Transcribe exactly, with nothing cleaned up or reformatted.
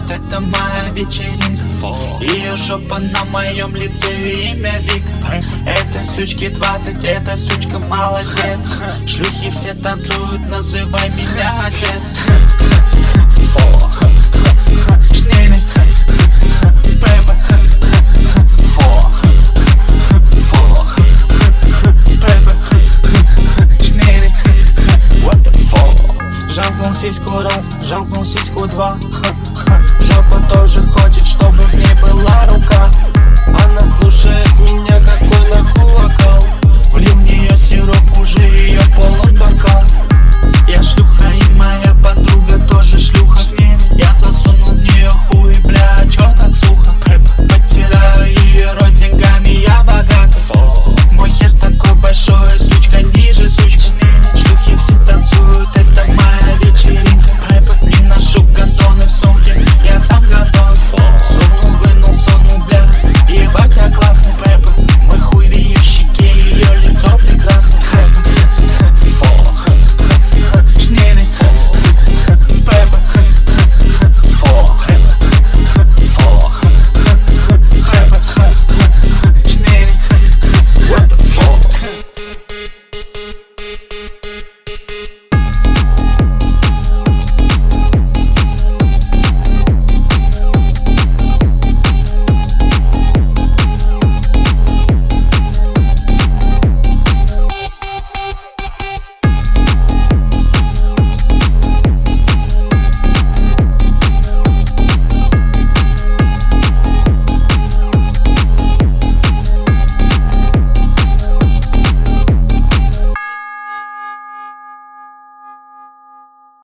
Вот это моя вечеринка, ее жопа на моем лице и имя Вик. Этой сучке двадцать, эта сучка молодец. Шлюхи все танцуют, называй меня отец. Шнели, Пепа, фо, фо, Пепа, шнели, what the fuck. Жамкнул сиську раз, жамкнул сиську два. Жопа тоже хочет, чтобы в ней была рука. Она слушает меня, какой нахуй вокал. Влил в нее сироп, уже ее полон бокал. Я шлюха